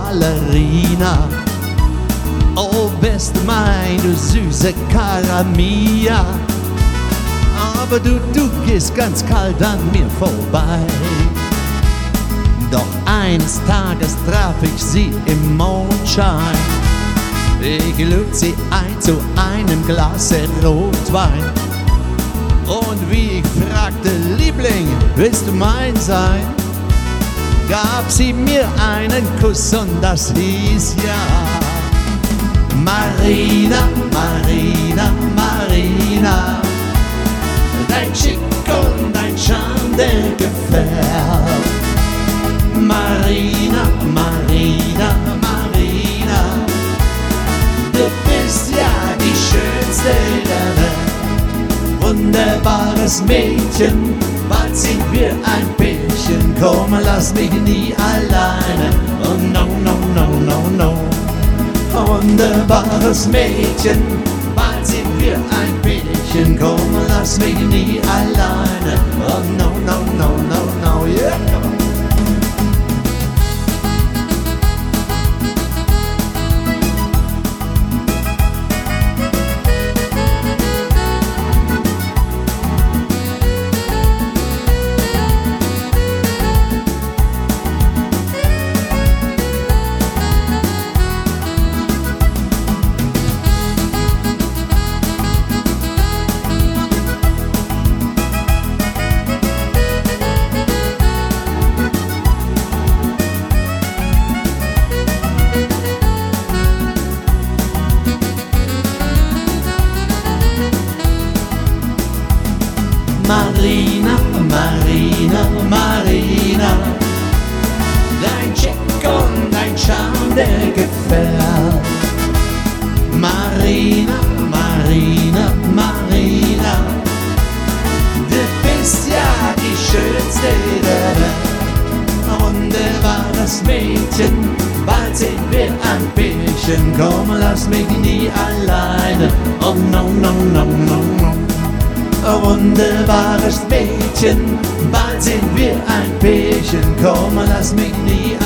Ballerina. Oh, bist mein, du süße Cara Mia. Aber du gehst ganz kalt an mir vorbei. Doch eines Tages traf ich sie im Mondschein. Ich lud sie ein zu einem Glas Rotwein. Und wie ich fragte, Liebling, willst du mein sein? Gab sie mir einen Kuss und das hieß ja. Marina, Marina, Marina, dein Schick und dein Charme, der gefällt. Marina, Marina, Marina, du bist ja die schönste der Welt. Wunderbares Mädchen, bald sind wir ein Pärchen. Komm, lass mich nie alleine. Oh no, no, no, no, no. Wunderbares Mädchen, bald sind wir ein Pärchen. Komm, lass mich nie alleine. Oh no, no, no, no, no, yeah, come on. Marina, Marina, Marina, dein Chick und dein Charme, der gefällt. Marina, Marina, Marina, du bist ja die schönste der Welt. Wunderbares Mädchen, bald sind wir ein Pärchen. Komm, lass mich nie alleine. Oh no, no, no, no, no. Wunderbares Mädchen, bald sind wir ein Pärchen. Komm, lass mich nie